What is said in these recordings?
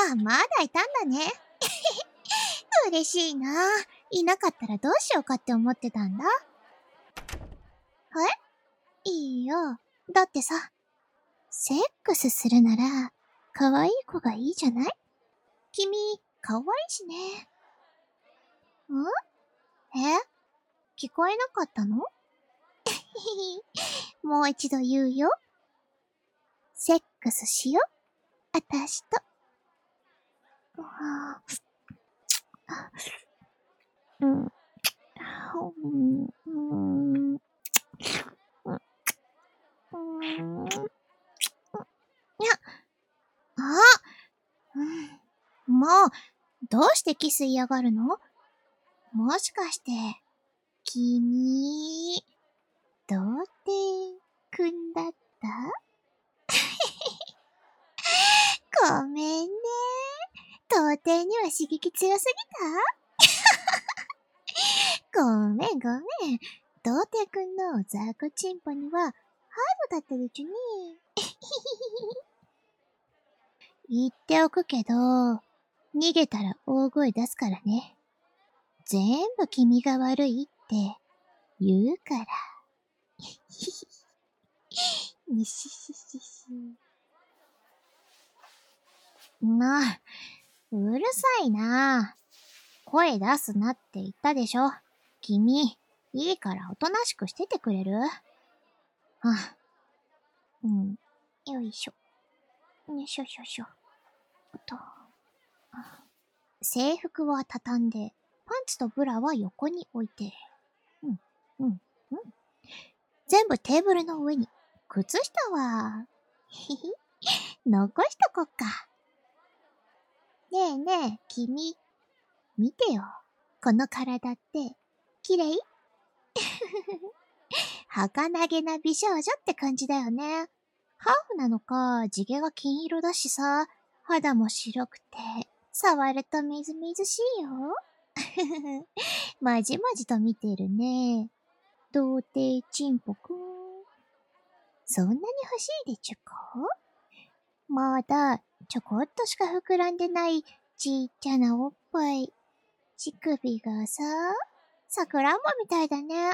あ、まだいたんだね。嬉しいな。いなかったらどうしようかって思ってたんだ。いいよ。だってさ、セックスするなら、可愛い子がいいじゃない？君、可愛いしね。聞こえなかったの？もう一度言うよ。セックスしよ。あたしと。もう、どうしてキス嫌がるの？もしかして、君、童貞くんだった？ごめんね。童貞には刺激強すぎた？ごめん。童貞くんのザコチンポには、ハードだったでちゅね。言っておくけど、逃げたら大声出すからね。全部君が悪いって言うから。にしししし。うるさいな。声出すなって言ったでしょ。君、いいからおとなしくしててくれる？よいしょ。しょ。制服は畳んで、パンツとブラは横に置いて。全部テーブルの上に。靴下は、残しとこっか。ねえ、君。見てよ。この体って、綺麗？儚げな美少女って感じだよね。ハーフなのか、地毛が金色だしさ、肌も白くて、触るとみずみずしいよ。まじまじと見てるね。童貞チンポくん。そんなに欲しいでちゅか？まだ、ちょこっとしか膨らんでないちっちゃなおっぱい。乳首がさ、さくらんぼみたいだね。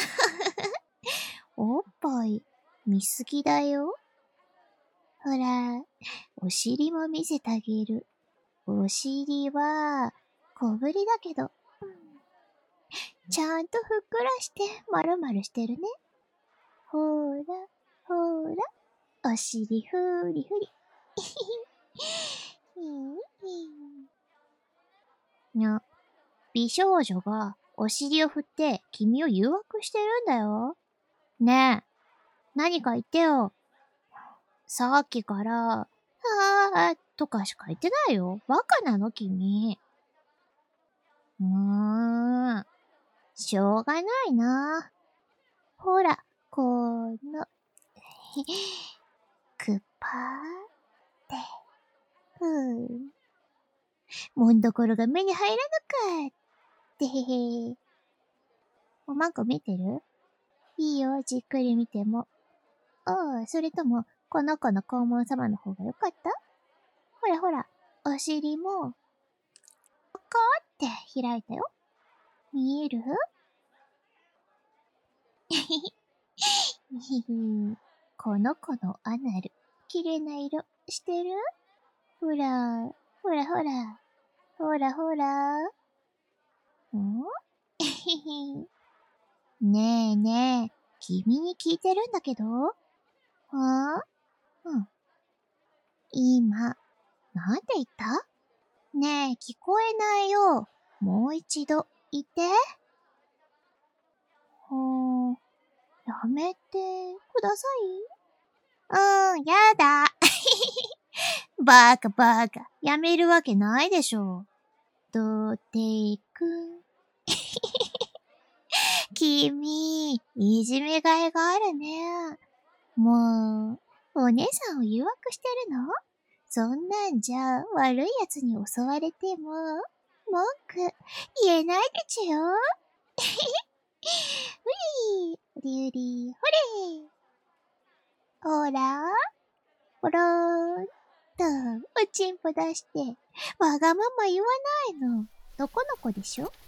おっぱい、見すぎだよ。ほら、お尻も見せてあげる。お尻は、小ぶりだけど、ちゃんとふっくらして、まるまるしてるね。ほら、お尻ふりふり。美少女がお尻を振って君を誘惑してるんだよ。ねえ、何か言ってよ。さっきから、とかしか言ってないよ。バカなの君。しょうがないな。ほら、この、くっぱーって。もんどころが目に入らぬかってへへ。なんか見てる？いいよ、じっくり見ても。それとも、この子の黄門様の方が良かった？ほら、お尻も、ポコって開いたよ。見える？この子のアナル、綺麗な色してる？ほら。ねえ、君に聞いてるんだけど？今、なんて言った？ねえ、聞こえないよ。もう一度言って。やめてください。やだ。バカ。やめるわけないでしょ。童貞くん。君、いじめがいがあるね。もう、お姉さんを誘惑してるの？そんなんじゃ悪い奴に襲われても、文句言えないでちゅよ。うり、ほれ。ほらーん。 と、おちんぽ出して、わがまま言わないの。男の子でしょ？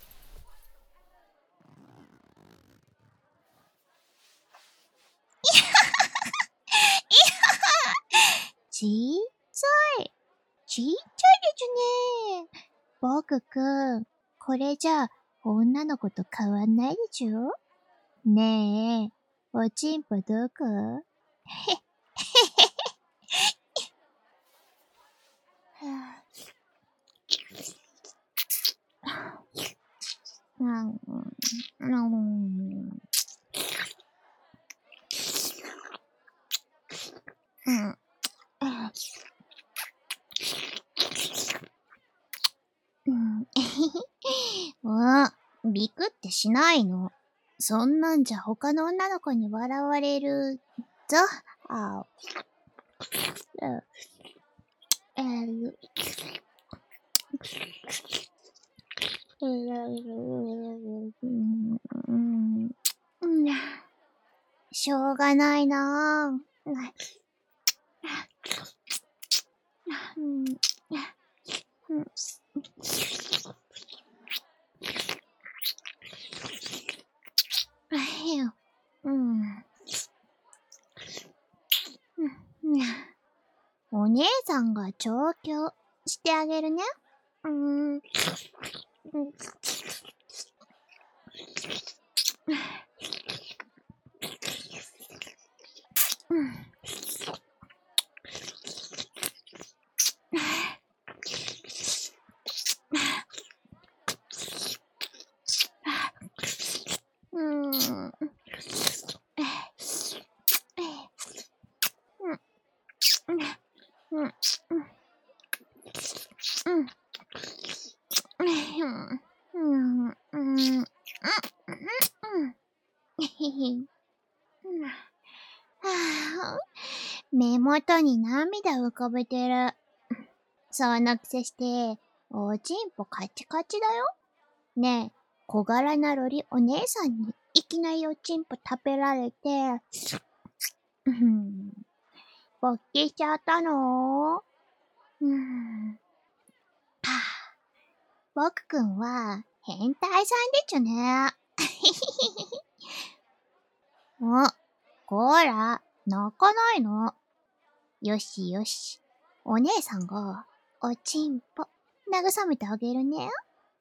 ちっちゃい。ちっちゃいですね。僕くん、これじゃ女の子と変わんないでしょ？ねえ、おちんぽどこ？へっ。ビクってしないの。そんなんじゃ他の女の子に笑われるぞ。あしょうがないなぁ。お姉さんが調教してあげるね。目元に涙浮かべてる。そのくせして、おちんぽカチカチだよ。ねえ、小柄なロリお姉さんにいきなりおちんぽ食べられて、勃起しちゃったの？僕くんは変態さんでちゅね。こら、泣かないの。よしよし。お姉さんが、おちんぽ、慰めてあげるね。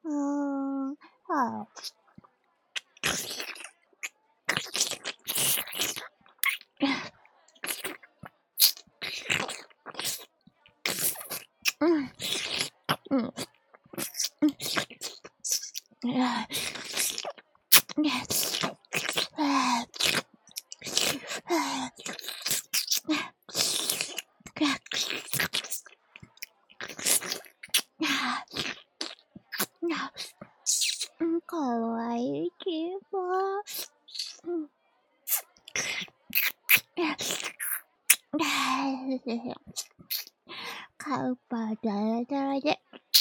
かわいいちんぽ。カウパーダラダラで。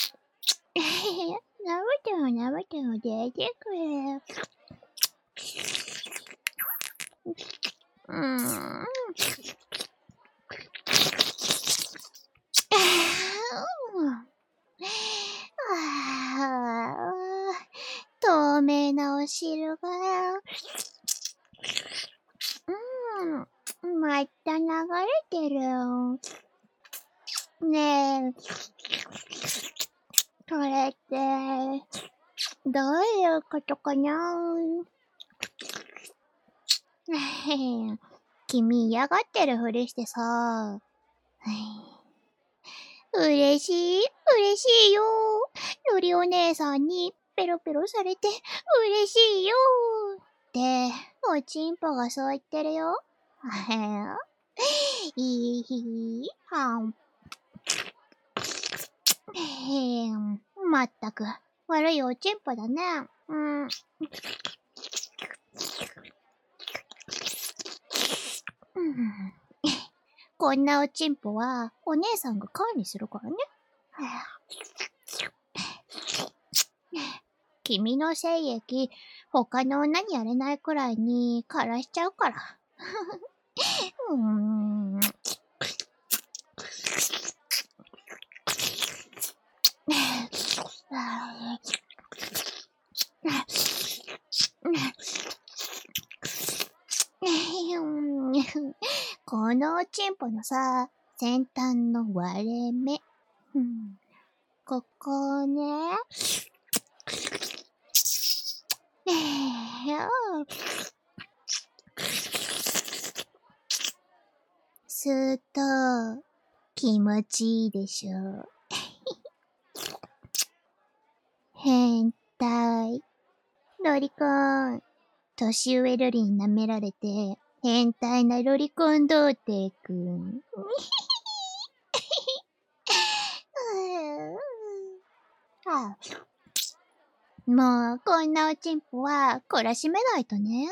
舐めても出てくれ。透明なお汁が、また流れてる。ねえ、これって、どういうことかな？君嫌がってるふりしてさ。嬉しいよ。のりお姉さんにペロペロされて嬉しいよ。っておちんぽがそう言ってるよ。いいはん。まったく悪いおちんぽだね。こんなおちんぽはお姉さんが管理するからね。君の精液、他の女にやれないくらいに枯らしちゃうから。 このおちんぽのさ、先端の割れ目。ここね。吸うと気持ちいいでしょ。変態。ロリコン。年上ロリに舐められて、変態なロリコン童貞くん。もう、こんなおちんぽは懲らしめないとね。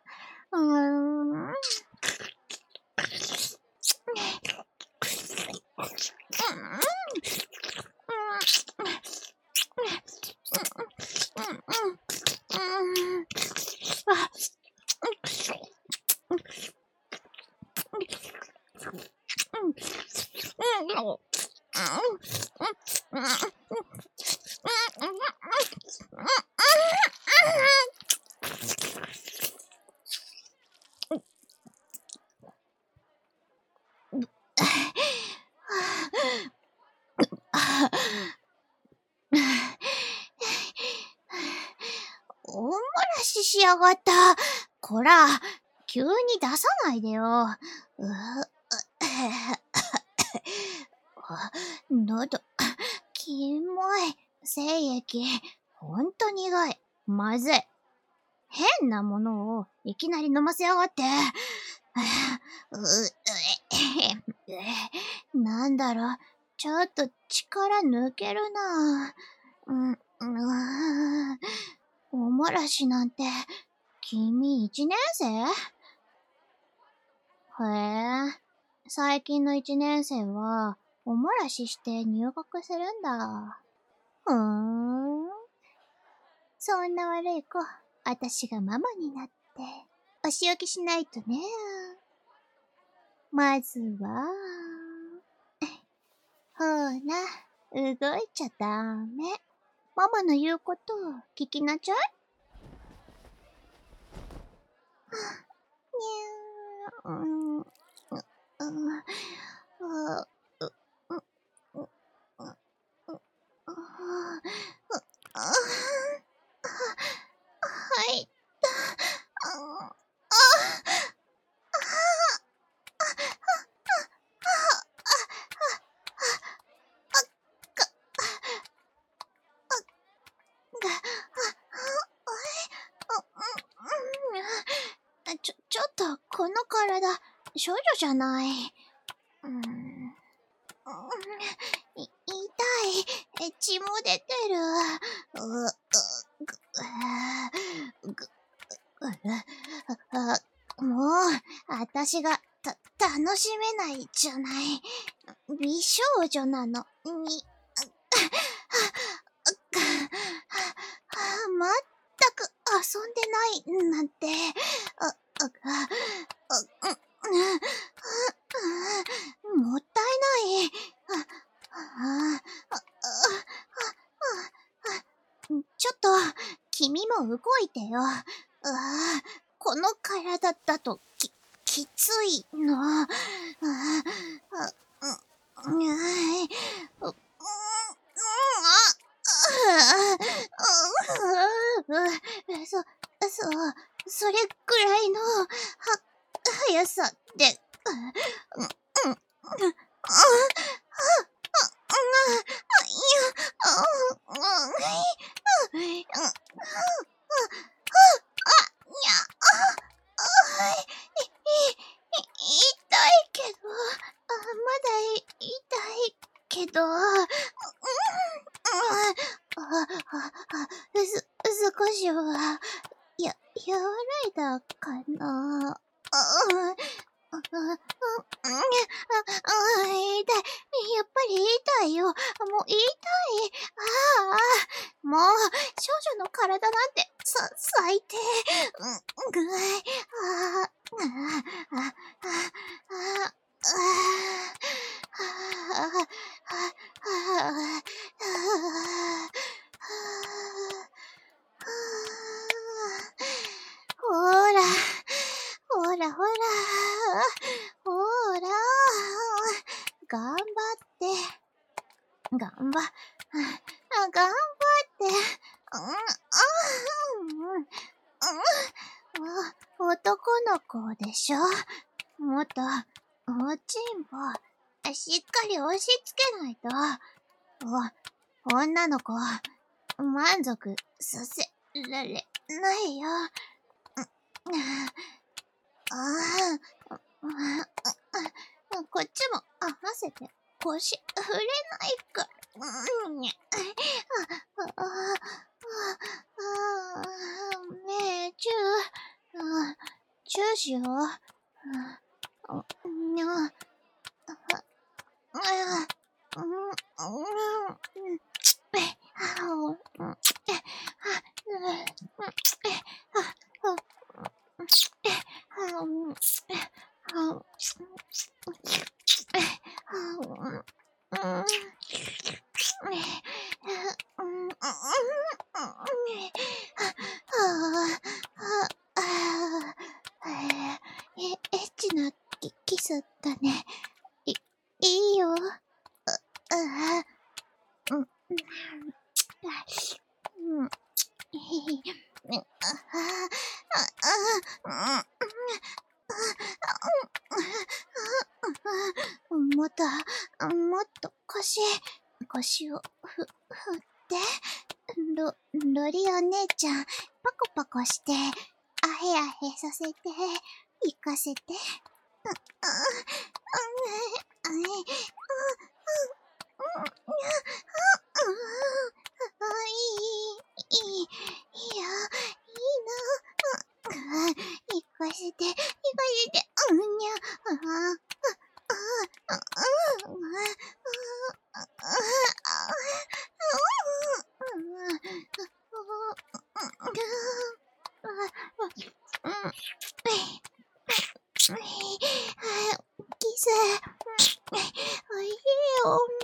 おもらししやがった。こら、急に出さないでよ。喉、キモい。精液、ほんと苦い。まずい。変なものをいきなり飲ませやがって。なんだろう、ちょっと力抜けるな。おもらしなんて、君1年生？へえ、最近の1年生は、おもらしして入学するんだ。そんな悪い子、あたしがママになって、お仕置きしないとね。まずは、ほら、動いちゃダメ。ママの言うことを聞きなちゃい。はいったちょっと、この体、少女じゃない。痛い。血も出てる。もう、あたしが、楽しめないじゃない。美少女なのに。まったく遊んでないなんて。もったいない。ちょっと、君も動いてよ。この体だときついの。それくらいの、速さで、痛いけど、まだ痛いけど、少しは、和らいだかな。痛い。やっぱり痛いよ。もう痛い。もう、少女の体なんて、最低。 頑張って。男の子でしょ。もっと、おちんぽ、しっかり押し付けないと、女の子、満足させられないよ。こっちも合わせて腰触れないから。ねえ、チューしよう。エッチなキスだね。いいよ。もっと腰を振って、ロリお姉ちゃん、パコパコして、アヘアヘさせて、行かせて。いいよ、いいな。行かせて、キス、おいしいよ。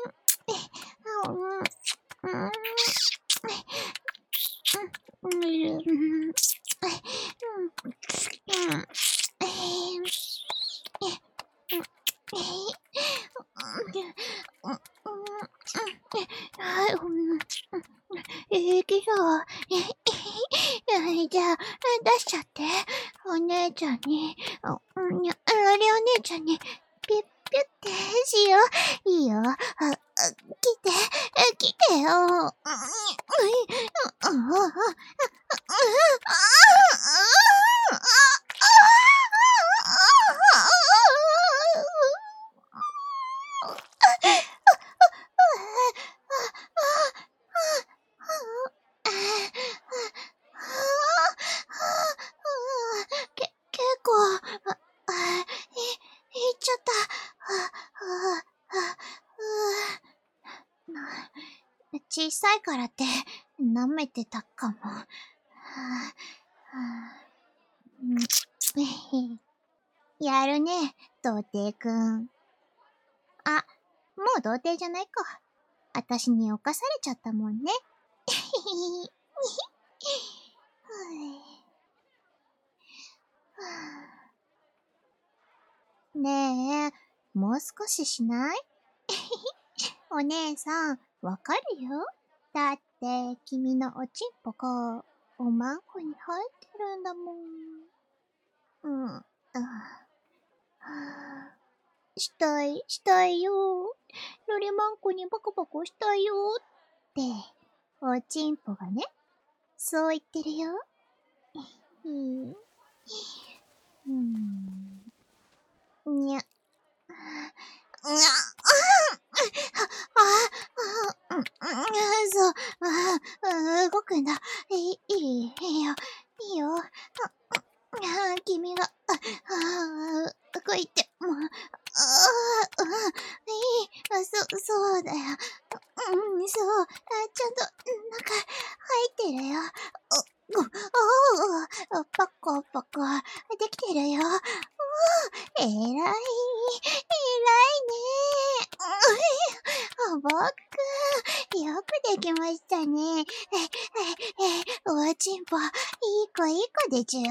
キスを、じゃあ、出しちゃって。お姉ちゃんに、ロリお姉ちゃんに、ピュッピュッてしよう。いいよ。来てよ。結構、いっちゃった。小さいからって舐めてたかも。やるね、童貞くん。あ、もう童貞じゃないか。あたしに侵されちゃったもんね。ねえ、もう少ししない？お姉さん、わかるよ。だって、君のおちんぽが、おまんこに入ってるんだもん。したいよ。のりまんこにバコバコしたいよ。って、おちんぽがね、そう言ってるよ。にゃ。そう、動くんだ。いいよ。君が、こう言って、そうだよ。そう、ちゃんと、中、入ってるよ。パコパコ、できてるよ。偉いね。僕くん、よくできましたね。おちんぽ、いい子でちゅよ。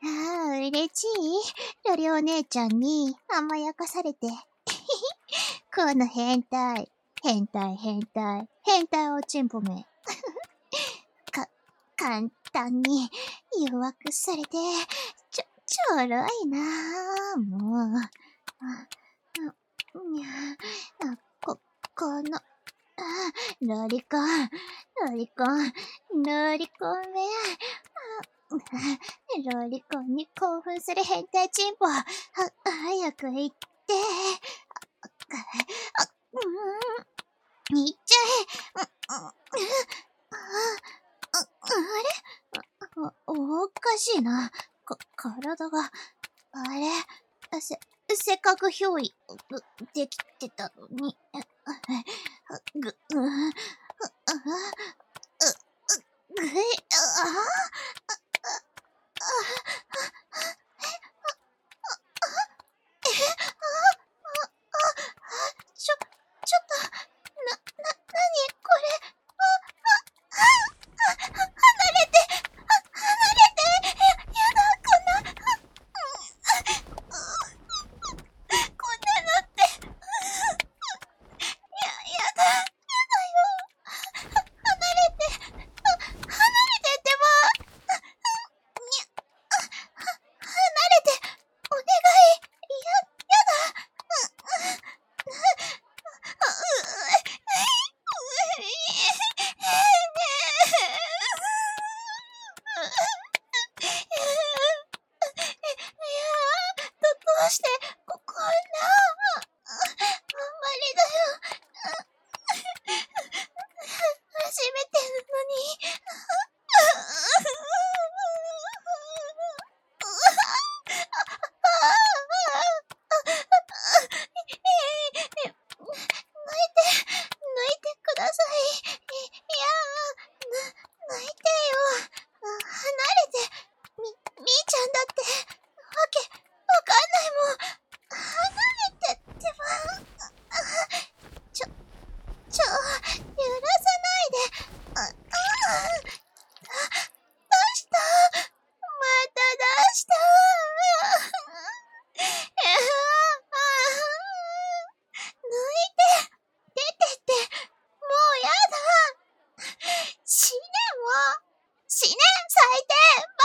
嬉しい。ロリお姉ちゃんに甘やかされて。 この変態。変態おちんぽめ。簡単に誘惑されて、ちょろいなぁ、もう。この、ロリコンめ。ロリコンに興奮する変態チンポ。早く行って。行っちゃえ。あれおかしいな。体が、あれせっかく憑依できてたのに。ちょっと、なにこれ。離れて、やだ、こんなのって、やだよ。離れてってば。離れて、お願い。やだ。どうしてこんな。あんまりだよ。初めてなのに。抜いてください。抜いてよ。離れて。みーちゃんだって、わけ、わかんないもん。離れてってば。許さないで。出した。また出した。抜いて。出てって。もうやだ。死ね、もう。死ね、最低。